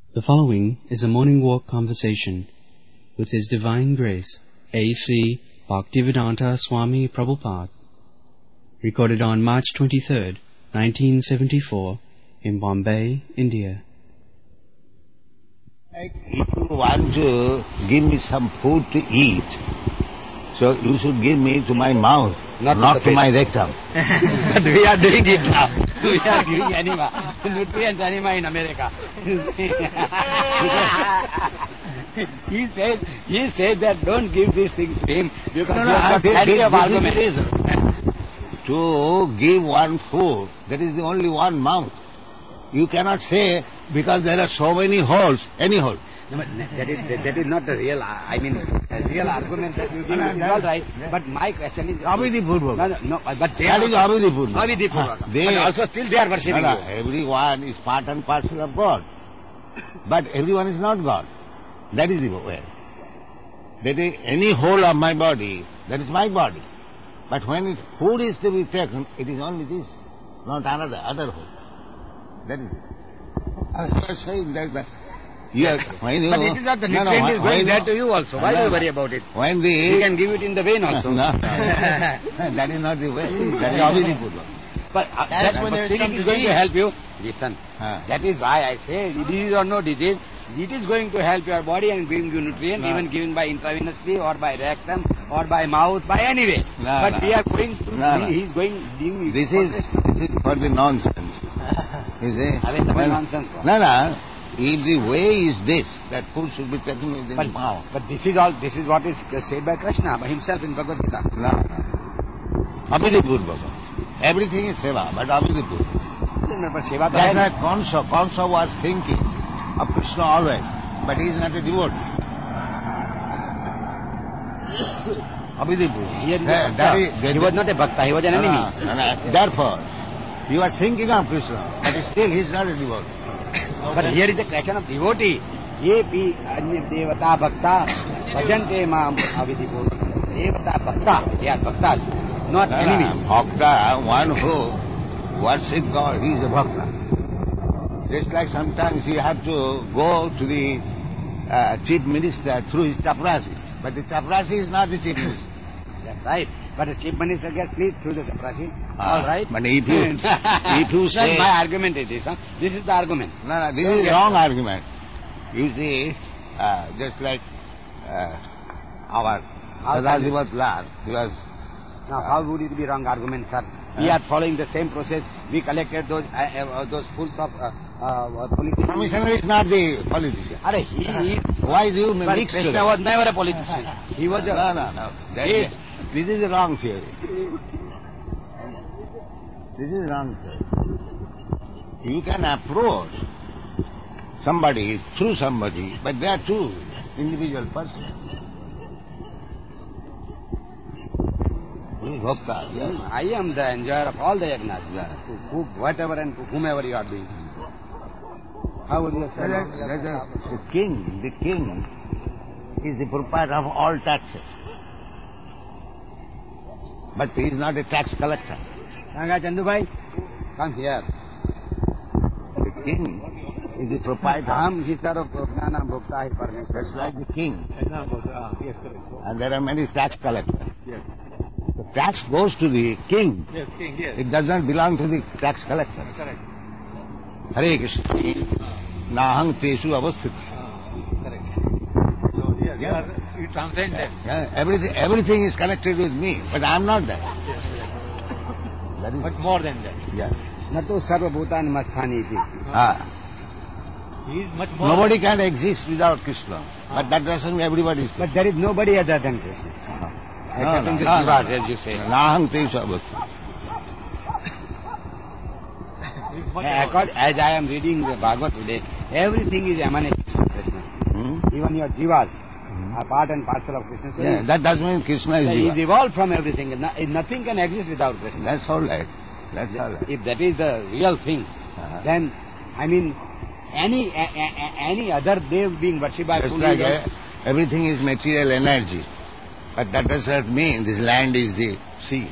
The following is a morning walk conversation with His Divine Grace, A.C. Bhaktivedanta Swami Prabhupada, recorded on March 23rd, 1974, in Bombay, India. If you want to give me some food to eat, so you should give me to my mouth, not to my rectum. But we are doing it now. We are giving anima, nutrient anima in America. he said that don't give this thing to him because he has got plenty of argument. To give one food, that is the only one mouth. You cannot say because there are so many holes, any hole. No, but that is not the real, real argument that you give is all right. But my question is... Abhidhi Purvaka. No, but they that is Abhidhi Purvaka. Abhidhi Purvaka. But also still they are worshipping you. Everyone is part and parcel of God. But everyone is not God. That is the way. That is any hole of my body, that is my body. But when food is to be taken, it is only this, not other hole. That is it. You are saying that yes, when you... But it is not the nutrient is going there to you also. Why do you worry about it? When the... You can give it in the vein also. No. That is not the way. That is Abhidhi Purvaka. But that's when there is some disease. It is going to help you. Listen, that is why I say disease or no disease, it is going to help your body and bring you nutrient, even given by intravenously or by rectum or by mouth, by any way. But we are going to... He is going... This is for the nonsense. You see? Nonsense. No. If the way is this, that food should be taken within the mouth. But this is what is said by Krishna, by himself in Bhagavad Gita. No. Abhidhi Purvaka. Everything is seva, but Abhidhi Purvaka. That's why Kansa was thinking of Krishna always, but he is not a devotee. Abhidhi Purvaka. He was not a bhakta, he was an enemy. Therefore, he was thinking of Krishna, but still he is not a devotee. But here is a question of devotee. Ye pi anya devata bhakta bhajante maam abhidhi purvaka. Devata bhakta, they are bhaktas, not enemies. Bhakta, one who worships God, he is a bhakta. Just like sometimes you have to go to the chief minister through his chaprasi. But the chaprasi is not the chief minister. That's right. But the chief minister gets pleased through the chaprasi. All right. But if you say... My argument is this. This is the argument. No, this is wrong argument. You see, just like our Sadajivat Lal, he was... Now, how would it be wrong argument, sir? We are following the same process. We collected those fools of politicians. Commissioner is not the politician. Why do you mix Krishna together? was never a politician. He was a... No. This is a wrong theory. This is wrong theory. You can approach somebody through somebody, but they are two individual persons. I am the enjoyer of all the yajnas. To cook whatever and to whomever you are doing. How would you say? The king is the proprietor of all taxes. But he is not a tax collector. Sanga Chandubhai, come here. The king is the proprietor. That's like the king. And there are many tax collectors. Yes. The tax goes to the king. Yes, king, yes. It does not belong to the tax collector. Correct. Hare Krishna. Nahang teshu avasthita. Correct. So, yes, you transcend them. Yeah, everything is connected with me, but I am not that. Yes. That is Much more than that. Yeah. Natu sarva bhutani masthani iti. He is much more... Nobody can exist without Krishna. But that doesn't mean everybody is. But there is nobody other than Krishna. Except in the jivas, as you say. Nahang teshu avasthita. As I am reading the Bhagavad today, everything is emanating from Krishna. Even your jivas are part and parcel of Krishna. So that doesn't mean Krishna is jiva. He is evolved from everything. Nothing can exist without Krishna. That's all right. If that is the real thing, then, any other dev being worshipped by everything is material energy. But that does not mean this land is the sea.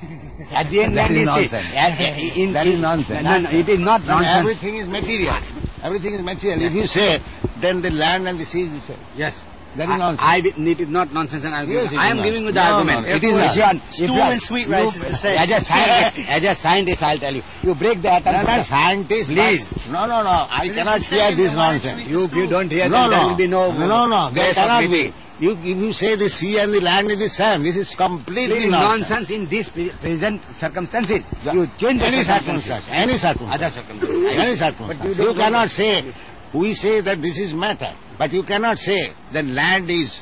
At the end, that is nonsense. That is nonsense. No, it is not nonsense. Everything is material. Everything is material. If you say, then the land and the sea is the same. Yes. That is nonsense. It is not nonsense, and Yes, I am giving you the no, argument. no, it is not. Stew and sweet rice is the same. As a scientist, I'll tell you. You break the atom. I'm not scientist. Please. No. I cannot hear this nonsense. You don't hear No, that, there will be no... No. There place of cannot be. meeting. If you say the sea and the land is the same, this is completely nonsense. Nonsense in this present circumstances. Yeah. You change the Any circumstances. circumstance. Other circumstances. Any But circumstance. you You don't cannot say, we say that this is matter, but you cannot say that land is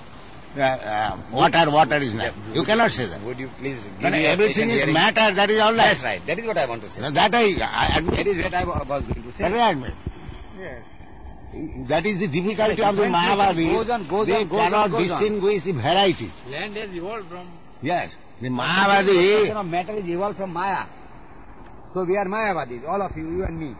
water is land. You cannot say that. Would you please give When me a everything patient is hearing? matter, that is all right. That's right. That is what I want to say. That I admit. That is what I was going to say. That I admit. Yes. That is the difficulty of the Mayavadis. They cannot distinguish the varieties. Land has evolved from... Yes. The The Mayavadi... question of matter is evolved from Maya. So we are Mayavadis, all of you and me.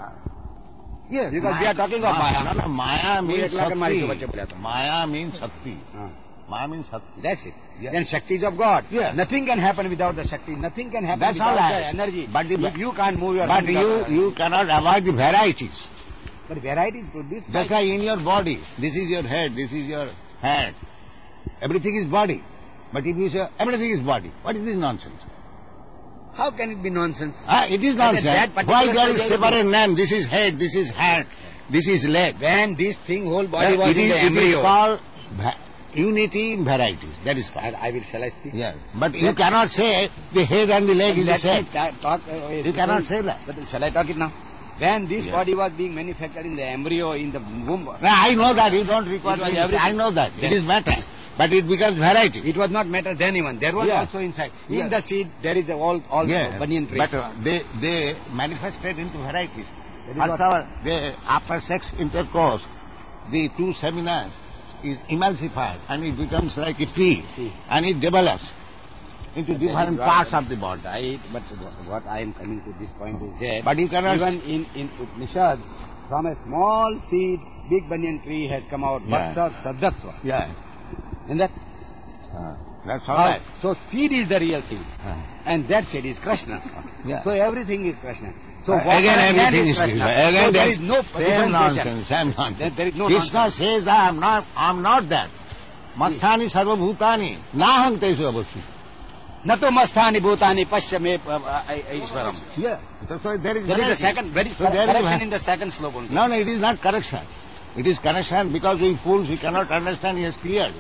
Yes. Because we are talking of Maya. No, Maya means Shakti. Shakti. Maya means Shakti. Maya means Shakti. That's it. Yeah. Then Shakti is of God. Yeah. Nothing can happen without the Shakti. Nothing can happen That's without all right. the energy. But if you can't move your But hand, you cannot avoid the varieties. But variety is produced by... Just like in your body. This is your head, this is your hand. Everything is body. But if you say everything is body, what is this nonsense? How can it be nonsense? It is nonsense. that particular Why there is stage separate name? This is head, this is hand, this is leg. When this thing, whole body was It in the is embryo. called unity in varieties. That is called. I will, shall I speak? Yeah. But you cannot say the head and the leg is the Let same. me talk. You cannot say that. But shall I talk it now? When this Yeah. body was being manufactured in the embryo, in the womb, No, I know that. You don't require It was me. everything. I know that. It is matter. But it becomes variety. it was not matter then even. There was Yeah. also inside. Yeah. In the seed, there is all banyan tree. But they manifested into varieties. That is what- First of all, after sex intercourse, the two seminars is emulsified and it becomes like a tree. See. And it develops into different parts of the body. Right, but what I am coming to this point is that But you cannot... even in Upanishad, from a small seed, big banyan tree has come out. Yeah. Vatsa Sadhatsva. Yeah. And that, That's all right. so seed is the real thing. And that seed is Krishna. Yeah. So everything is Krishna. So Again everything is Krishna. Krishna. Again So there there is no same differentiation. nonsense, same nonsense. There is no Krishna nonsense. says that I'm not that. Masthani sarva bhutani naham tesu avasthu. Nato masthani bhutani paschame ishvaram. Yeah. So there is There is variety. a second, very So there is correction in the second slope only. No, it is not correction. It is correction because we fools, we cannot understand. He has cleared.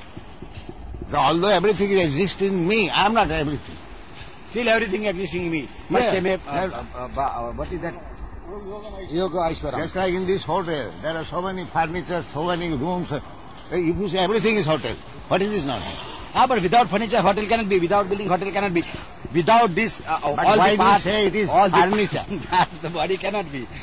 So although everything exists in me, I am not everything. Still everything existing in me. Yeah. Paschame, what is that? Yoga Aishwaram. Just like in this hotel, there are so many furniture, so many rooms. If you say everything is hotel, what is this nonsense? But without furniture, hotel cannot be. Without building, hotel cannot be. Without this, all why the do you parts, say it is all the- furniture? the body cannot be.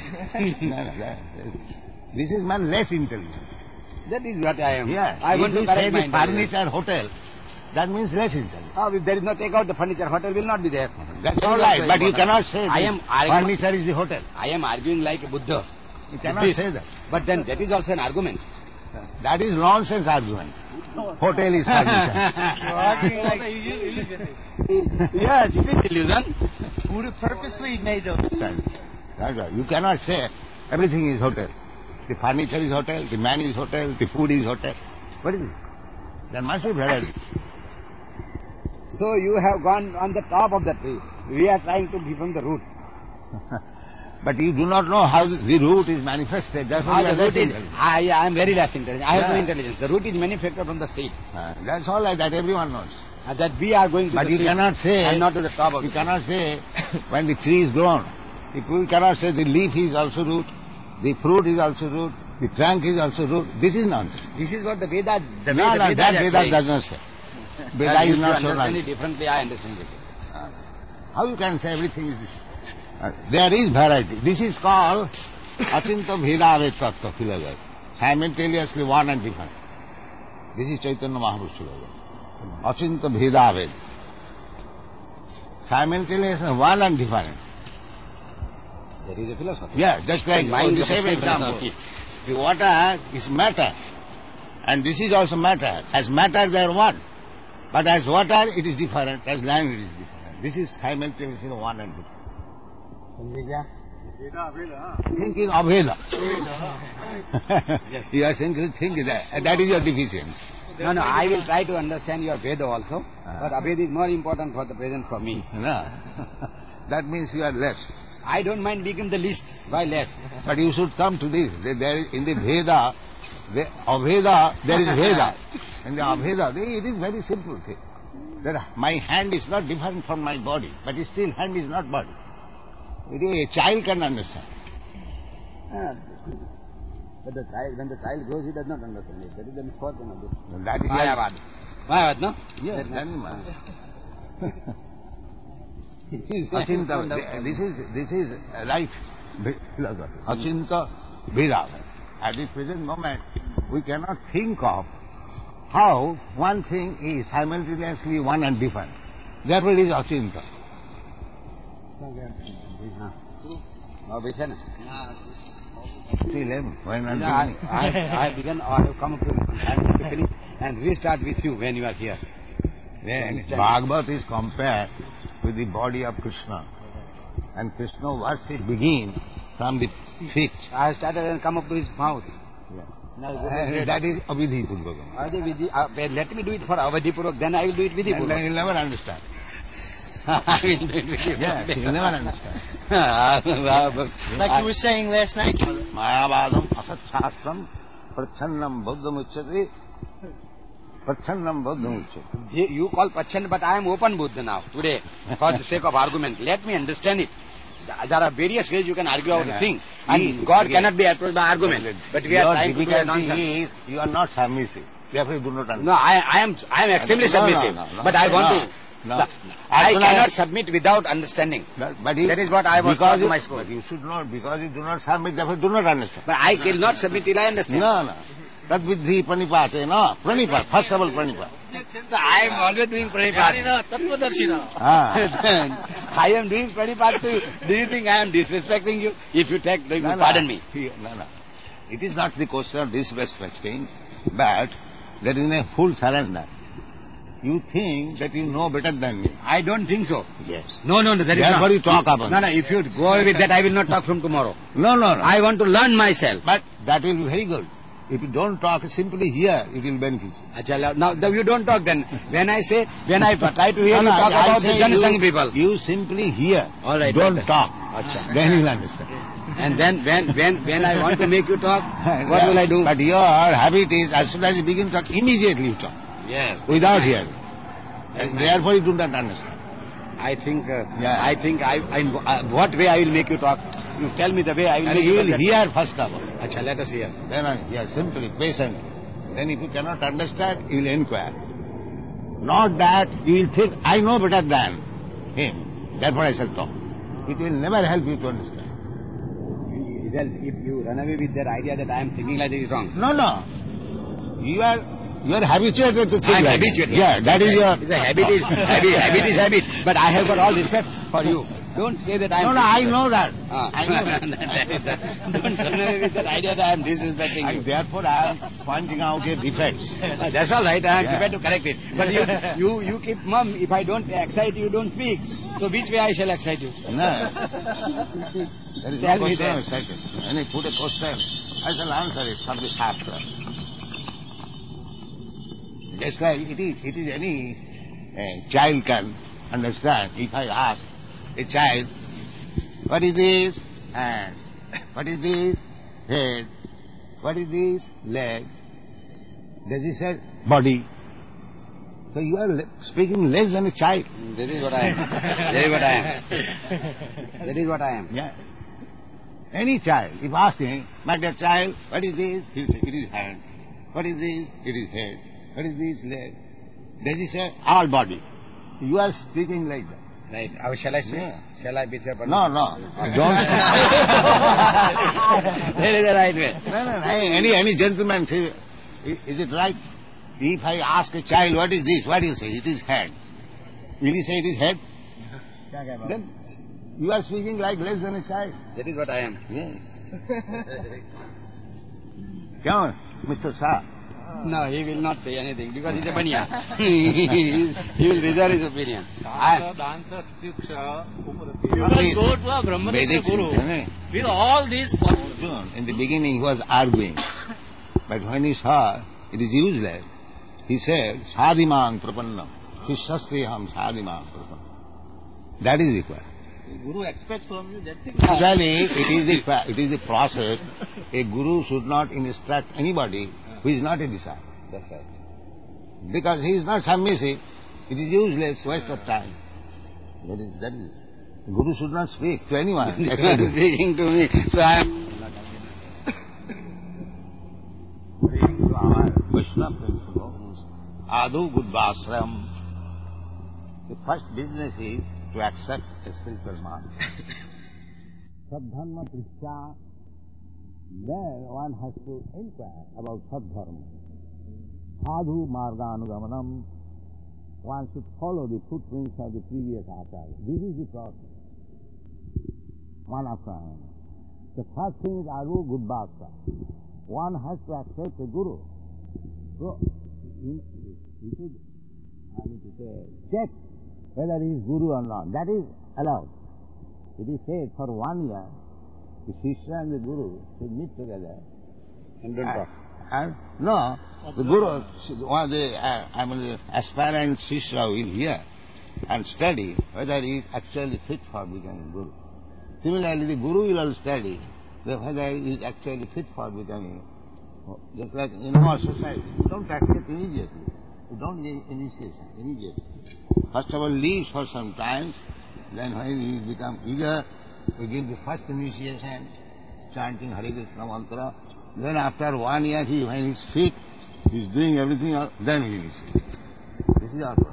This is man less intelligent. That is what I am. Yes. I want if to you say correct my the intelligence. furniture hotel, that means less intelligent. If there is no take out the furniture, hotel will not be there. That's That all is right, also but you important. cannot say I that am arguing- furniture is the hotel. I am arguing like a Buddha. You cannot Buddhist. say that. But then that is also an argument. That is nonsense argument. Hotel is furniture. You're arguing like a illusionist. Yes, it is illusion. Buddha purposely made those. That's right. You cannot say everything is hotel. The furniture is hotel, the man is hotel, the food is hotel. What is it? There must be variety. So you have gone on the top of the tree. We are trying to be from the root. But you do not know how the root is manifested. That's why you are The root less is, intelligent. I am very less intelligent. I have no Yeah. intelligence. The root is manufactured from the seed. That's all like that everyone knows. That we are going to But the you seed cannot say, and not to the top of you it. cannot say when the tree is grown. You cannot say the leaf is also root, the fruit is also root, the trunk is also root. This is nonsense. This is what the Vedas, No, that Vedas does not say. Veda is not so understand it nice. differently, I understand it. How you can say everything is this? There is variety. This is called Achinta Bheda Tattva philosophy. Simultaneously one and different. This is Chaitanya Mahaprabhu's philosophy. Achinta Bheda Ved. Simultaneously one and different. That is a philosophy. Yeah, just like Mind the is a same special example. philosophy. The water is matter. And this is also matter. As matter they are one. But as water it is different. As land it is different. This is simultaneously one and different. समझे क्या? Thinking Abheda. Yes. You are simply thinking that is your deficiency. No, I will try to understand your Veda also, but Abheda is more important for the present for me. No. That means you are less. I don't mind becoming the least. Why less? But you should come to this. There is, in the Veda, Abheda, there is Veda. In the Abheda, it is very simple thing. That my hand is not different from my body, but still hand is not body. A child can understand. But when the child grows, he does not understand it. That is the misfortune of this. That is Mayavad, no? Yes, Achinta, this is right philosophy. Achinta Veda. At the present moment, we cannot think of how one thing is simultaneously one and different. Therefore it is Achinta. Still when I have come up to finish and restart with you when you are here. Then Bhagavad is compared with the body of Krishna. And Krishna worship begins from the feet. I have started and come up to his mouth. That is Avidhi Purvakam. Let me do it for Avadhi Purvak, then I will do it Vidhi Purvak. Then he will never understand. I will do it Vidhi Purvak. Yes, he will never understand. Like you were saying last night. Mayavadam asat shastram prachannam buddham uchyate. Prachannam buddham uchyate. You call Prachand, but I am open Buddha now, today, for the sake of argument. Let me understand it. There are various ways you can argue about the thing. And God cannot be approached by argument. But we are trying to do a nonsense. You are not submissive. Therefore you do not understand. No, I am extremely submissive. But I want to... I cannot submit without understanding. That is what I was taught to my school. But you should not, because you do not submit, therefore do not understand. But I cannot submit till I understand. No. Tad vidhi pranipate, no. Pranipat, first of all pranipat. I am always doing pranipad. I am doing pranipad to you. Do you think I am disrespecting you? If you take, pardon me. No. It is not the question of disrespecting, but there is a full surrender. You think that you know better than me. I don't think so. Yes. No, that is not. Therefore you talk about No, if you go away with that, I will not talk from tomorrow. No. I want to learn myself. But that will be very good. If you don't talk, simply hear, it will benefit you. Now you don't talk then. When I try to hear you talk about the Janasangh people. You simply hear. All right. Don't talk. Then you will understand. And then when I want to make you talk, what will I do? But your habit is, as soon as you begin to talk, immediately you talk. Yes. Without hearing. And therefore you do not understand. I think what way I will make you talk? You tell me the way I will make you talk. And you will hear first of all. Let us hear. Then simply, patiently. Then if you cannot understand, you will inquire. Not that you will think, I know better than him. Therefore I shall talk. It will never help you to understand. Well, if you run away with that idea that I am thinking like this is wrong. No. You are habituated to think I am like habituated. Yeah, that is your... Habit is habit. But I have got all respect for you. Don't say that I am... No, I know that. I know that. Don't run away with that idea that I am disrespecting you. Therefore I am pointing out your defects. That's all right. I am prepared to correct it. But you keep mum. If I don't excite you, don't speak. So which way I shall excite you? No. There is no question of excitation. When I put a question, I shall answer it from the Shastra. Just like it is any child can understand. If I ask a child, what is this hand? What is this head? What is this leg? Does he say body? So you are speaking less than a child. That is what I am. Yeah. Any child, if asking, my dear child, what is this? He will say, it is hand. What is this? It is head. What is this leg? Does he say all body? You are speaking like that. Right. Shall I speak? Yeah. Shall I be there? No. Don't. That is the right way. No. Any gentleman say, is it right? If I ask a child, what is this? What do you say? It is head. Will he say it is head? Then you are speaking like less than a child. That is what I am. Yes. Come on, Mr. Shah. No, he will not say anything because he's a Baniya. He will reserve his opinion. Please, go to a Brahmaniya Guru with all these formulas. in the beginning he was arguing, but when he saw it is useless, he said, Sadhimang Prapannam, Shishasteham Sadhimang Prapannam. That is required. Guru expects from you that thing. Actually, it is the process. A guru should not instruct anybody who is not a disciple. That's right. Because he is not submissive. It is useless, waste of time. That is. The guru should not speak to anyone. You are speaking to me, so I am... To our Vaishnava principles, Adu Gudvasram. The first business is to accept a spiritual master. Sadharma Prishya. Then one has to inquire about Sadharma. Sadhu Marganugamanam. One should follow the footprints of the previous acharya. This is the process. One after another. The first thing is Adu Gudvasra. One has to accept a guru. So, he should, check whether he is guru or not. That is allowed. It is said for 1 year, the Shishya and the Guru should meet together. And don't talk. And no, the Guru, the aspirant Shishya will hear and study whether he is actually fit for becoming Guru. Similarly, the Guru will also study whether he is actually fit for becoming. Just like in our society, you don't accept immediately. You don't get initiation immediately. First of all, leave for some time. Then when you become eager, you give the first initiation, chanting Hare Krishna mantra. Then after 1 year, when he is fit, he is doing everything else, then he initiates. This is our problem.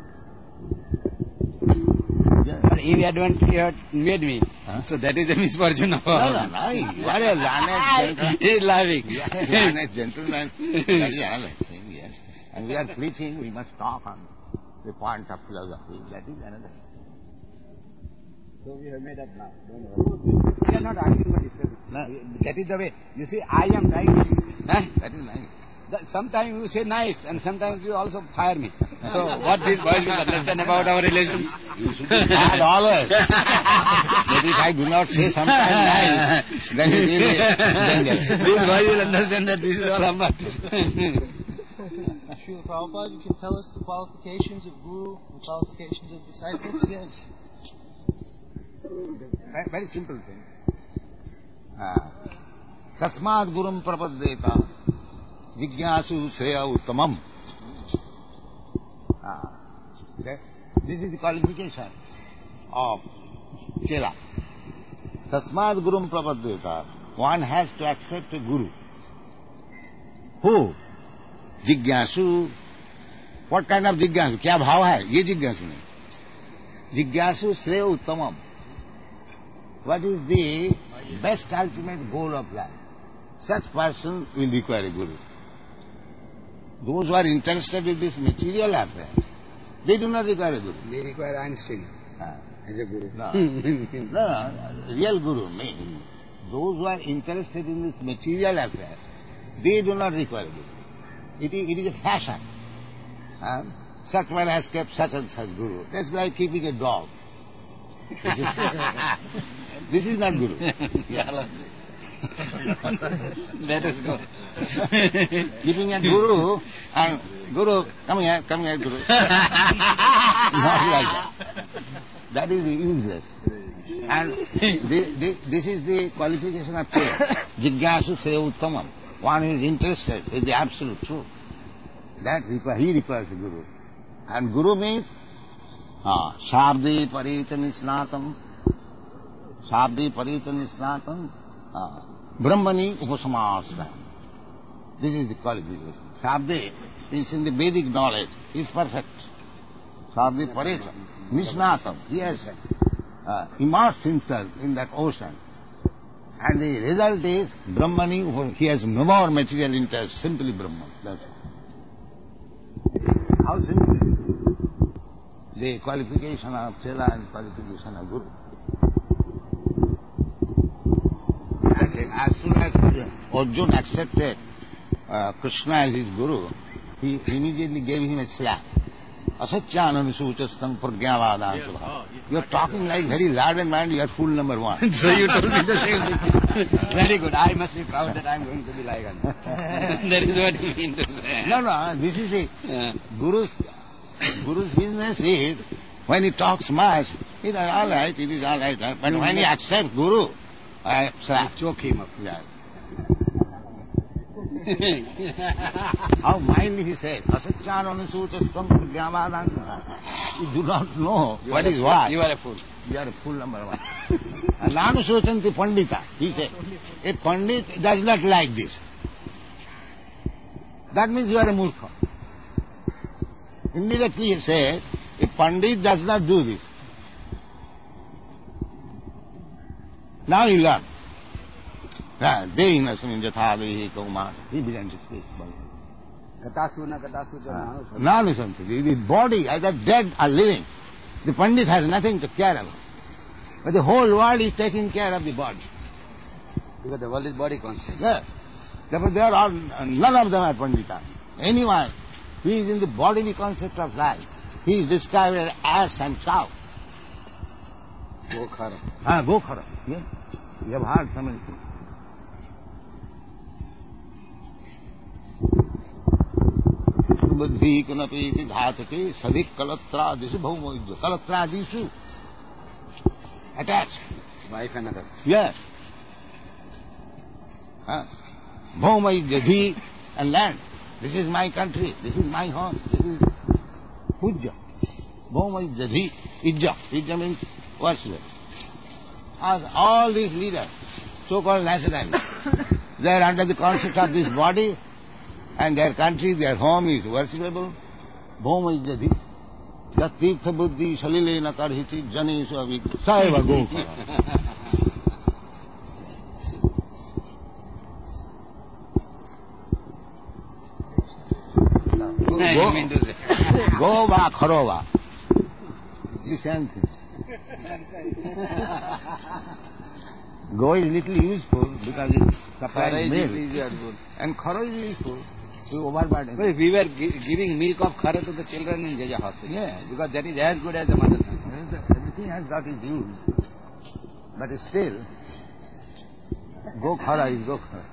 But if you hadn't made me, so that is a misfortune of ours. No. You are a learned gentleman. He is laughing. You are a learned gentleman. That is another thing, yes. And we are preaching, we must talk on the point of philosophy. That is another thing. So we have made up now. Don't worry. We are not arguing for discussion. No. That is the way. You see, I am trying. That is nice. Sometimes you say nice and sometimes you also fire me. So what these boys will understand about our relations? You should be bad always. But if I do not say sometimes nice, then it will be dangerous. These boys will understand that this is all Amma. Srila Prabhupada, you can tell us the qualifications of Guru and qualifications of disciple again. Very simple thing. Tasmad Gurum Prapaddeta Jigyasu Shreya Uttamam. This is the qualification of Chela. Tasmad Gurum Prapaddeta. One has to accept a Guru. Who? Jigyasu. What kind of Jigyasu? क्या भाव है? ये जिज्ञासु नहीं. Jigyasu Shreya Uttamam. What is the best ultimate goal of life? Such person will require a guru. Those who are interested in this material affair, they do not require a guru. They require Einstein as a guru. No, real guru means those who are interested in this material affair, they do not require a guru. It is a fashion. Such one has kept such and such guru. That's like keeping a dog. This is not guru. Let us go. Keeping a guru and guru, come here, guru. Not like that. That is useless. And this is the qualification of prayer. Jigyasu Shreya Uttamam. One who is interested in the absolute truth. That he requires a guru. And guru means Shabdi Parita Nisnatam. Shabdi Parita Nisnatam. Brahmani Upasamasra. This is the qualification. Shabdi is in the Vedic knowledge. He is perfect. Shabdi Parita Nisnatam. He has immersed himself in that ocean. And the result is Brahmani, he has no more material interest, simply Brahman. That's all. How simple is it? The qualification of Chela and qualification of Guru. As soon as Arjuna accepted Krishna as his guru, he immediately gave him a slap. Asatyananusūchastam pragyavādāntavā. You are talking like very loud and mind, you are fool number one. So you told me the same thing. Very good. I must be proud that I am going to be like that. That is what you mean to say. No, this is it. Guru's business is, when he talks much, it is all right, but when he accepts Guru, I slap. Choke him up. Yeah. How mildly he says, Asatyananusūchastam pragyavādāntavā. You do not know what is what. You are a fool. You are a fool number one. Nanusūchanti pandita. He said, a pandit does not like this. That means you are a murkha. Indirectly he said, a pandit does not do this. Now you learn. Dehinasmin jathadehi kauma. He began to speak. Katasu Nanusanti. The body, either dead or living. The pandit has nothing to care about. But the whole world is taking care of the body. Because the world is body conscious. Yes. Therefore they are all, none of them are panditas. Anyone who is in the bodily concept of life, he is described as ass and cow. Gokhara. Gokhara. Yeah. You have heard so many things. बुद्धि कुनपीति धातुके सधिक कलत्रादिषु भौमोज्य कलत्रादिषु attached. Wife and others. Yes. Bhaumaijyadhi and land. This is my country. This is my home. This is Pujya. Bhaumaijyadhi. Ijja. Ijja means worship. All these leaders, so-called nationalists, they are under the concept of this body, and their country, their home is worshipable. Bhaumaijyadhi. Yatirtha buddhi salilena karhiti janesu avik saiva gokhara. Go va kharo va. The same thing. Go is little useful because it supplies milk. And kharo is useful to overburden. Well, we were giving milk of khara to the children in Jaja hospital. Yeah. Because that is as good as the mother's milk. Everything has got its use. But still, go khara is go khara.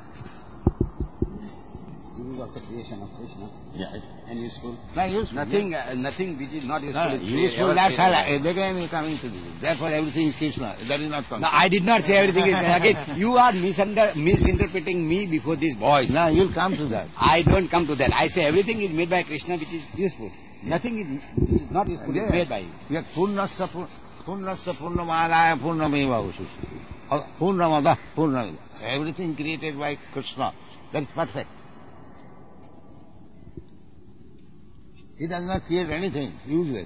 This is also creation of Krishna. Yeah. And useful. Not useful. Nothing which is not useful. No, useful, that's all. Again you coming to this. Therefore everything is Krishna. That is not No, I did not say everything is again. You are misinterpreting me before these boys. No, you'll come to that. I don't come to that. I say everything is made by Krishna which is useful. Nothing is not useful is made by him. Yet Purnasya Purnamalaya Purnameva Usushi. Purnamada Purnameva. Everything created by Krishna. That is perfect. He does not create anything useless.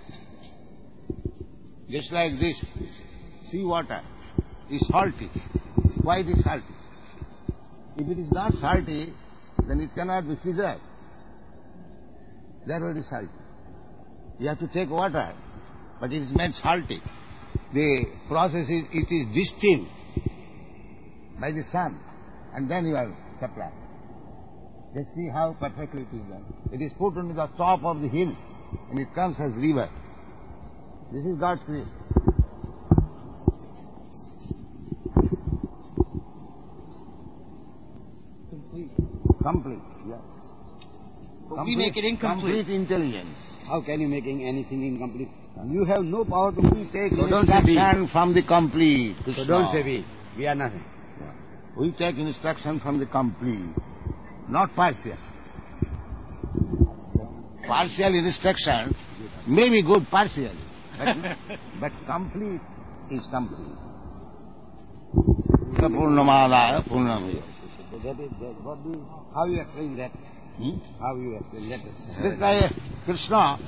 Just like this, sea water is salty. Why it is salty? If it is not salty, then it cannot be preserved. Therefore it is salty. You have to take water, but it is made salty. The process is, it is distilled by the sun, and then you are supplied. Let's see how perfectly it is done. It is put on the top of the hill, and it comes as river. This is God's creation. Complete, yeah. We make it incomplete. Complete intelligence. How can you making anything incomplete? You have no power to We take instruction from the complete. So don't say we. We are nothing. We take instruction from the complete, not partial. Partial instruction may be good partially, but complete is complete. Purnamadaya Purnamaya. How you explain that? How you explain that? This guy, Krishna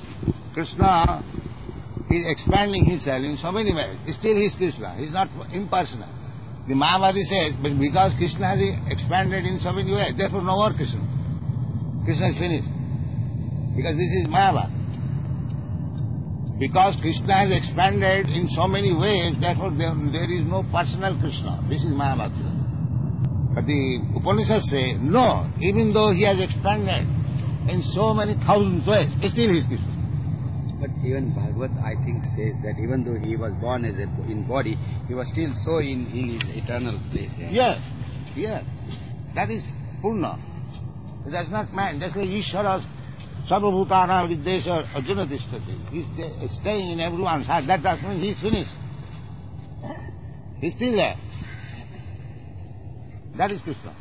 is expanding himself in so many ways. Still he is Krishna. He is not impersonal. The Mahavadi says, but because Krishna has expanded in so many ways, therefore no more Krishna. Krishna is finished. Because this is Mayavad. Because Krishna has expanded in so many ways, therefore there is no personal Krishna. This is Mayavad. But the Upanishads say, no, even though he has expanded in so many thousands ways, still he is Krishna. But even Bhagavad, I think, says that even though he was born as in body, he was still so in his eternal place there. Yes. That is Purna. It does not mind. That's why Ishvara Sarvabhutana Viddesha Arjuna Tishtati. He's staying in everyone's heart. That doesn't mean he's finished. He's still there. That is Krishna.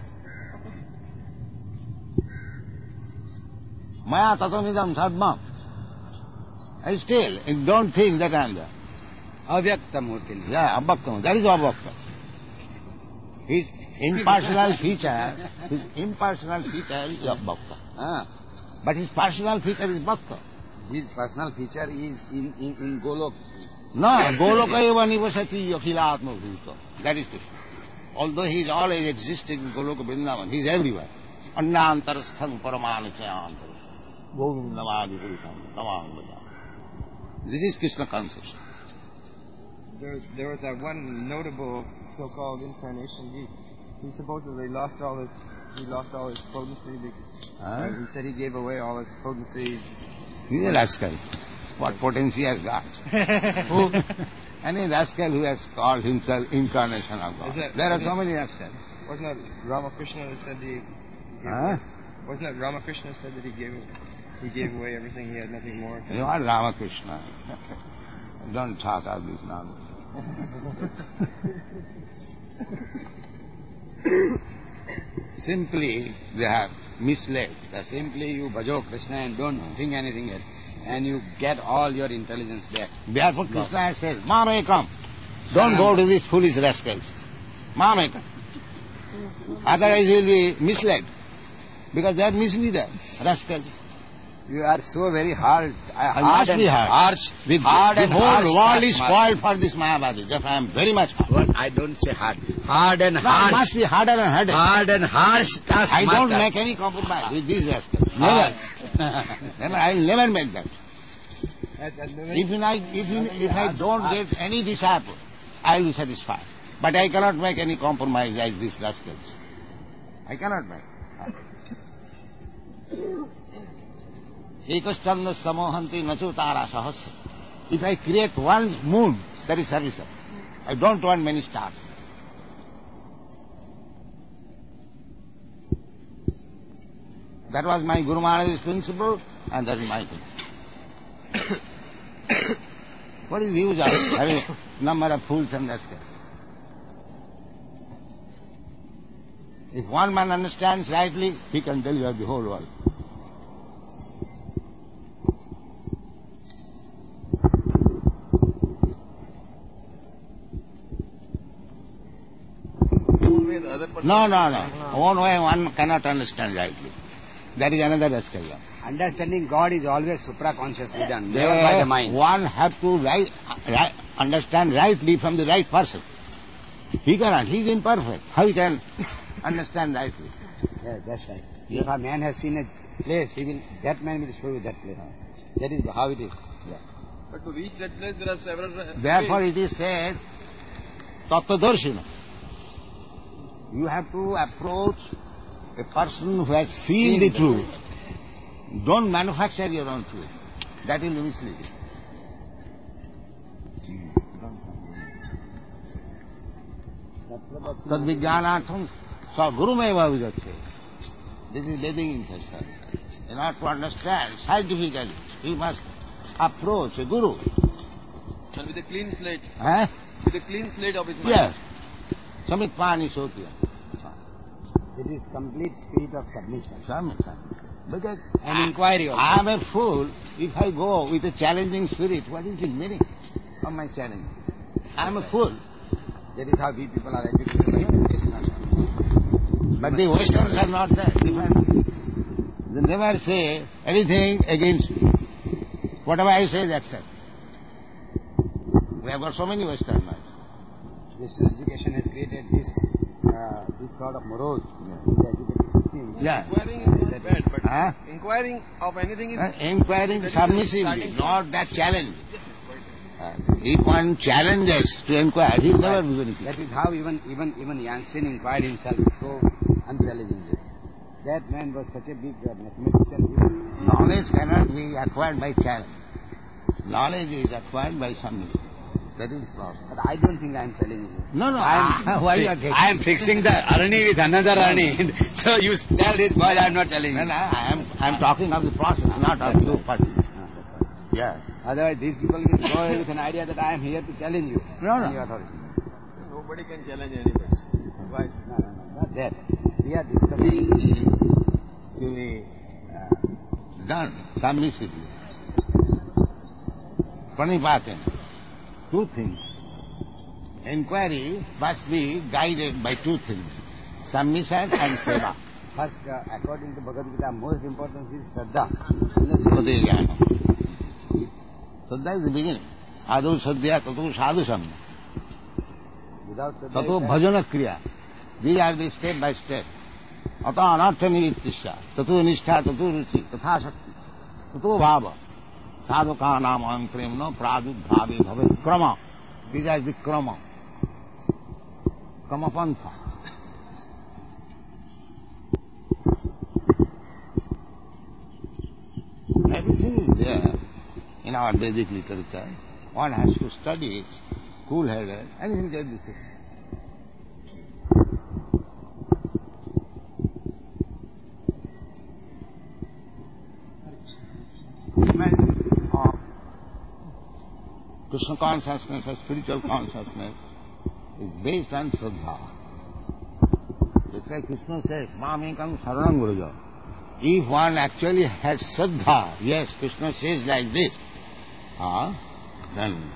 Maya tatamidam sarvam. And still, don't think that I am there. Avyaktamurti. Yeah, Abhaktam. That is Abhaktam. His impersonal feature is Abhaktam. But his personal feature is Bhakta. His personal feature is in Golok. No, Goloka eva nivasati akhilatma bhuta. That is Krishna. Although he is always existing in Goloka Vrindavan, he is everywhere. Annantarastham paramanichayantaras. Govindamadi purusham tamam bhajam. This is Krishna consciousness. There was that one notable so-called incarnation. He supposedly lost all his potency. He said he gave away all his potency. He's a rascal. What potency has got? Any rascal who has called himself incarnation of God. There are so many rascals. Wasn't that Ramakrishna that said Wasn't that Ramakrishna said that he gave away everything, he had nothing more? You are Ramakrishna. Don't talk of this nonsense. Simply they have misled. Simply you bhajo Krishna and don't think anything else. And you get all your intelligence back. Therefore Krishna says, Mamekam. Don't go to these foolish rascals. Mamekam. Otherwise you will be misled. Because they are misleaders, rascals. You are so very hard. I must be hard. The whole world is spoiled for this Mayavadi. Therefore I am very much hard. Well, I don't say hard. Hard and harsh. I must be harder and harder. Hard and harsh. I don't make any compromise with these rascals. Never. I will never make that. If I don't get any disciple, I will be satisfied. But I cannot make any compromise like these rascals. I cannot make. Ekashchandra samohanti nachu tara sahasra. If I create one moon, that is sufficient. I don't want many stars. That was my Guru Maharaj's principle, and that is my thing. What is the use of having a number of fools and rascals? If one man understands rightly, he can deliver the whole world. No. One way one cannot understand rightly. That is another rascal. Understanding God is always supra-consciously done, never by the mind. One have to understand rightly from the right person. He cannot. He is imperfect. How he can understand rightly? Yes, that's right. If a man has seen a place, that man will show you that place. That is how it is. Yeah. But to reach that place, there are several Therefore it is said, Tattvadarshina. You have to approach a person who has seen the truth. Don't manufacture your own truth. That will be misleading. Tad vijnanatham sa gurumeva vijacche. This is living in such terms. In order to understand scientifically, he must approach a guru. And with a clean slate. Huh? With a clean slate of his mind. Yes. Samit pani sotiya. It is complete spirit of submission. Because and inquiry also. I am a fool if I go with a challenging spirit. What is the meaning of my challenge? I am a fool. That is how we people are educated. But the Westerns are not that different. They never say anything against me. Whatever I say, that's it. We have got so many Western minds. Western education has created this sort of morose in the education system. Yeah. Inquiring is not bad, but inquiring of anything is... Inquiring submissively, not that challenge. If one challenges to inquire, he will never be very clear. That is how even Janssen inquired himself so unchallengingly. That man was such a big mathematician. Knowledge cannot be acquired by challenge. Knowledge is acquired by somebody. That is the problem. But I don't think I am challenging you. No, why you are taking? I am fixing the Arani with another Arani. So you tell this boy I am not challenging. No, I am talking of the process, not of you person. Yeah. Otherwise these people will go with an idea that I am here to challenge you. No. Nobody can challenge anybody. Why? No, not that. We are discussing. To be done submissively. Pranipatan. Two things. Inquiry must be guided by two things. Submission and seva. First, according to Bhagavad Gita, most important is Shraddha. Shraddha is the beginning. Adu Sadhya, Tatu Sadhu Samya. Without Shraddha, Tatu Bhajana Kriya. These are the step by step. Ata Anartha Nivittisya. Tatu Nishtha, Tatu Ruchi, Tatha Shakti. Tatu Bhava. Sadhaka Nama Premno Pradubhavi Bhavet Krama. These are the Krama. Krama Pantha. Everything is there in our Vedic literature. One has to study it, cool-headed, and he will get the thing. Krishna consciousness or spiritual consciousness is based on Shraddha. That's why Krishna says, Mamekam Saranam Vraja. If one actually has Shraddha, yes, Krishna says like this, then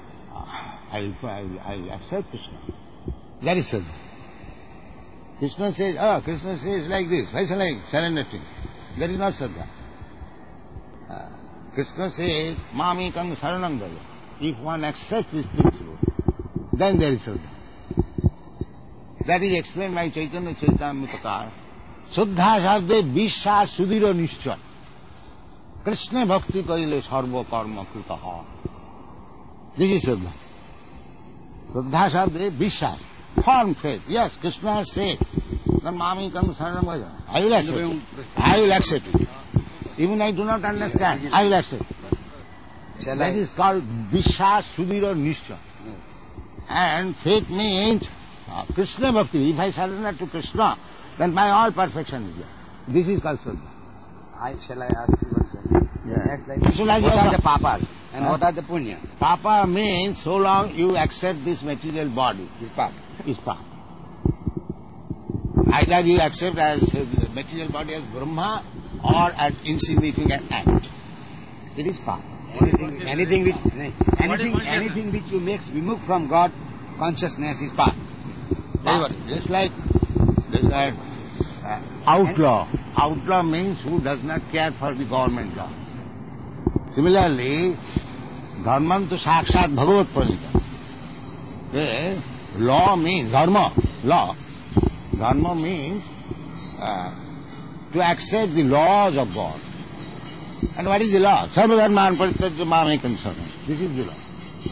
I'll accept Krishna. That is Shraddha. Krishna says like this, why shall I surrender to him? That is not Shraddha. Krishna says, Mamekam Saranam Vraja. If one accepts this principle, then there is Shraddha. That is explained by Chaitanya Charitamrita. Shraddha Shabde Vishwas Sudhira Nishcha. Krishna Bhakti Karile Sarva Karma Kritaha. This is Shraddha. Shraddha Shabde Vishwas. Firm faith. Yes, Krishna has said, then Mamekam Saranam Vraja. I will accept it. I will accept it. Even I do not understand, I will accept it. That is called Vishwas Sudhira Nishcha. And faith means Krishna Bhakti. If I surrender to Krishna, then my all perfection is there. This is called Shraddha. Shall I ask you one question? Yeah. What are the papas and what are the punya? Papa means so long you accept this material body. Is papa. Is papa. Either you accept as the material body as Brahma or as insignificant act. It is papa. Anything which you makes remove from God consciousness is papa. Just like outlaw. Outlaw means who does not care for the government law. Similarly, dharmantu sakshat bhagavat pranita. Law means dharma. Law. Dharma means to accept the laws of God. And what is the law? Sarva dharman parityajya mamekam saranam. This is the law.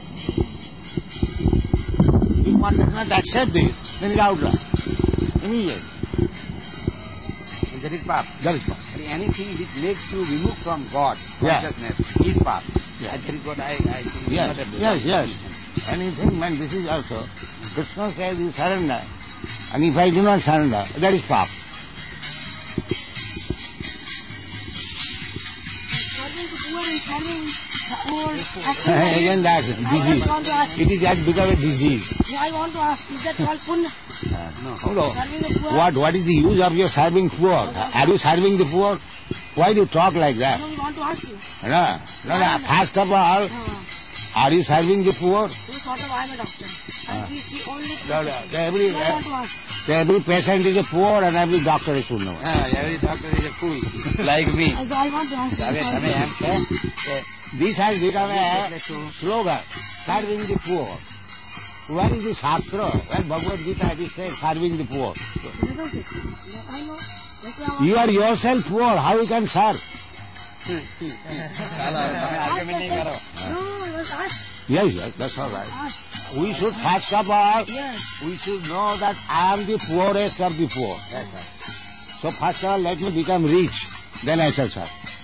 If one does not accept this, then it is outlaw. Immediately. That is papa. That is papa. Anything which makes you remove from God consciousness is papa. Yeah. That is what I think. Yes. Anything, man, this is also. Krishna says you surrender. And if I do not surrender, that is papa. Again that disease. It is that become a disease. No, I want to ask, is that called punya? No. What is the use of your serving poor? Are you serving the poor? Why do you talk like that? No, we want to ask you. No. First of all, are you serving the poor? Sort of, I am a doctor. And we see only every patient is a poor and every doctor is poor. Every doctor is a fool, like me. I want to ask you. This has become a slogan, serving the poor. Where is the Shastra? Where Bhagavad Gita is said, serving the poor? You are yourself poor, how you can serve? No, Yes, that's all right. We should first of all, we should know that I am the poorest of the poor. Yes, sir. So first of all, let me become rich, then I shall serve.